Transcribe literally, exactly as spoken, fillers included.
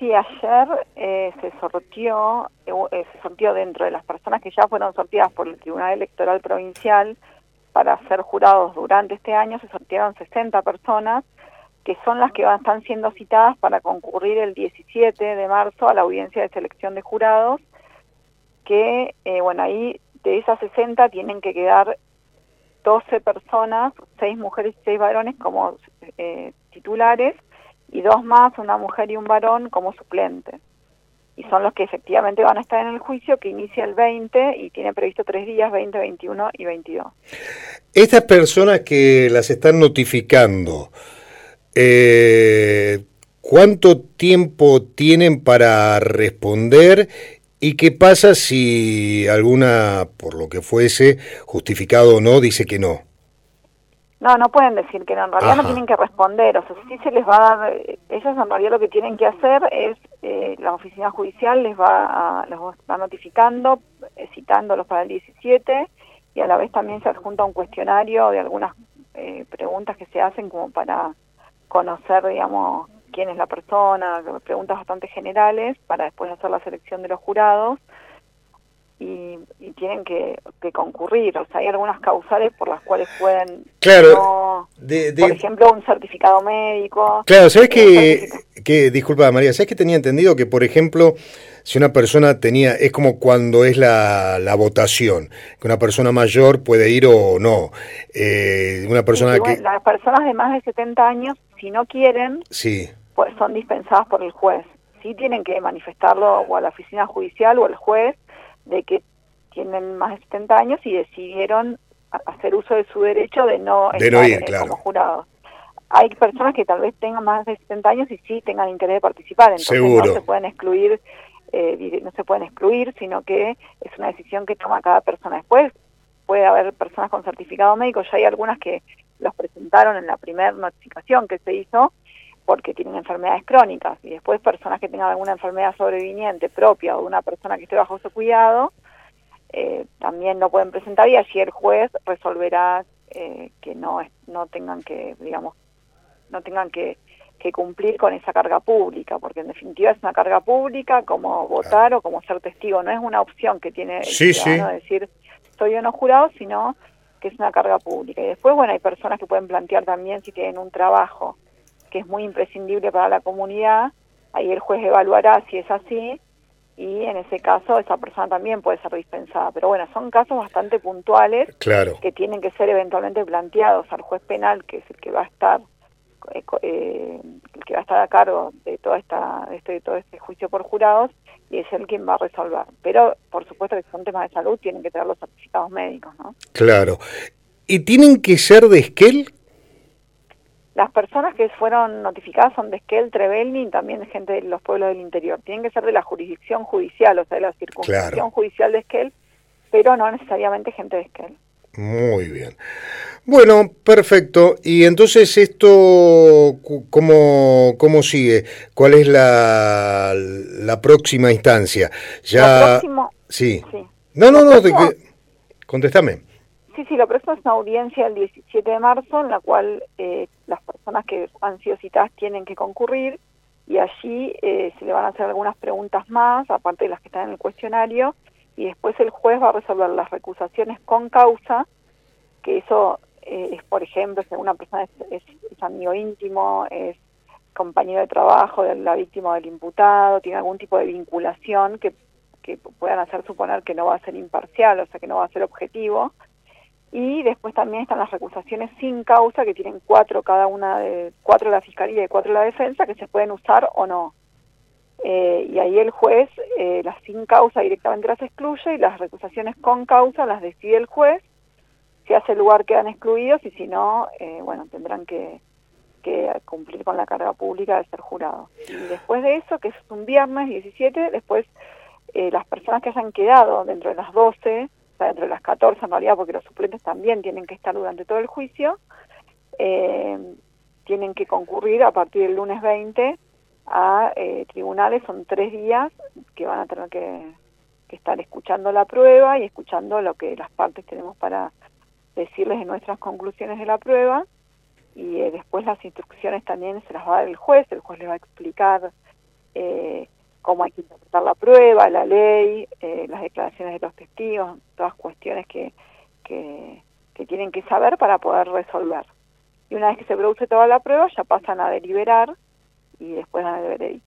Sí, ayer eh, se sortió, eh, se sortió dentro de las personas que ya fueron sorteadas por el Tribunal Electoral Provincial para ser jurados durante este año, se sortearon sesenta personas, que son las que van, están siendo citadas para concurrir el diecisiete de marzo a la audiencia de selección de jurados, que, eh, bueno, ahí de esas sesenta tienen que quedar doce personas, seis mujeres y seis varones como eh, titulares, y dos más, una mujer y un varón, como suplentes. Y son los que efectivamente van a estar en el juicio, que inicia el veinte y tiene previsto tres días, veinte, veintiuno y veintidós. Estas personas que las están notificando, eh, ¿cuánto tiempo tienen para responder? ¿Y qué pasa si alguna, por lo que fuese, justificado o no, dice que no? No, no pueden decir que no, en realidad Ajá. no tienen que responder, o sea, sí se les va a dar, eh, ellos en realidad lo que tienen que hacer es, eh, la oficina judicial les va a, los va notificando, eh, citándolos para el diecisiete, y a la vez también se adjunta un cuestionario de algunas eh, preguntas que se hacen como para conocer, digamos, quién es la persona, preguntas bastante generales, para después hacer la selección de los jurados. Y, y tienen que, que concurrir, o sea, hay algunas causales por las cuales pueden, Claro, no, de, por de, ejemplo, un certificado médico. claro, ¿sabes eh, un que, certifica- que, disculpa María, ¿sabes que tenía entendido que, por ejemplo, si una persona tenía, es como cuando es la, la votación, que una persona mayor puede ir o no, eh, una sí, persona sí, que, bueno, las personas de más de setenta años, si no quieren, sí, pues son dispensadas por el juez. Sí tienen que manifestarlo o a la oficina judicial o al juez de que tienen más de setenta años y decidieron a- hacer uso de su derecho de no de no estar ir, eh, como claro, jurados. Hay personas que tal vez tengan más de setenta años y sí tengan interés de participar, entonces no se seguro, pueden excluir, eh, no se pueden excluir, sino que es una decisión que toma cada persona. Después puede haber personas con certificado médico, ya hay algunas que los presentaron en la primera notificación que se hizo porque tienen enfermedades crónicas, y después personas que tengan alguna enfermedad sobreviniente propia o de una persona que esté bajo su cuidado, eh, también lo pueden presentar, y allí el juez resolverá eh, que no es, no tengan que, digamos, no tengan que, que cumplir con esa carga pública, porque en definitiva es una carga pública como claro. votar o como ser testigo, no es una opción que tiene el Sí, ciudadano sí, de decir soy o no jurado, sino que es una carga pública. Y después, bueno, hay personas que pueden plantear también si tienen un trabajo que es muy imprescindible para la comunidad, ahí el juez evaluará si es así, y en ese caso esa persona también puede ser dispensada. Pero bueno, son casos bastante puntuales claro. que tienen que ser eventualmente planteados al juez penal, que es el que va a estar eh, eh, el que va a estar a cargo de toda esta de este, todo este juicio por jurados, y es el quien va a resolver. Pero por supuesto que si son temas de salud tienen que tener los certificados médicos, ¿no? Claro. ¿Y tienen que ser de Esquel? Las personas que fueron notificadas son de Esquel, Trevelin, también de gente de los pueblos del interior. Tienen que ser de la jurisdicción judicial, o sea, de la circunscripción Claro. judicial de Esquel, pero no necesariamente gente de Esquel. Muy bien. Bueno, perfecto. Y entonces esto, cu- ¿cómo, cómo sigue? ¿Cuál es la, la próxima instancia? Lo Ya, próximo, sí. sí, No, no, lo no, de próximo, que, contéstame. sí, sí, lo próximo es una audiencia el diecisiete de marzo en la cual eh, las personas que han sido citadas tienen que concurrir, y allí eh, se le van a hacer algunas preguntas más, aparte de las que están en el cuestionario, y después el juez va a resolver las recusaciones con causa, que eso eh, es, por ejemplo, si una persona es, es, es amigo íntimo, es compañero de trabajo de la víctima o del imputado, tiene algún tipo de vinculación que, que puedan hacer suponer que no va a ser imparcial, o sea, que no va a ser objetivo. Y después también están las recusaciones sin causa, que tienen cuatro cada una, de cuatro de la Fiscalía y cuatro de la Defensa, que se pueden usar o no. Eh, y ahí el juez eh, las sin causa directamente las excluye, y las recusaciones con causa las decide el juez. Si hace lugar quedan excluidos, y si no, eh, bueno, tendrán que, que cumplir con la carga pública de ser jurados. Y después de eso, que es un viernes diecisiete, después eh, las personas que hayan quedado dentro de las doce, o sea, dentro de las catorce en realidad, porque los suplentes también tienen que estar durante todo el juicio, eh, tienen que concurrir a partir del lunes veinte a eh, tribunales. Son tres días que van a tener que, que estar escuchando la prueba y escuchando lo que las partes tenemos para decirles de nuestras conclusiones de la prueba, y eh, después las instrucciones también se las va a dar el juez. El juez les va a explicar eh, cómo hay que interpretar la prueba, la ley, eh, las declaraciones de los testigos, todas cuestiones que, que, que tienen que saber para poder resolver. Y una vez que se produce toda la prueba, ya pasan a deliberar y después dan el veredicto.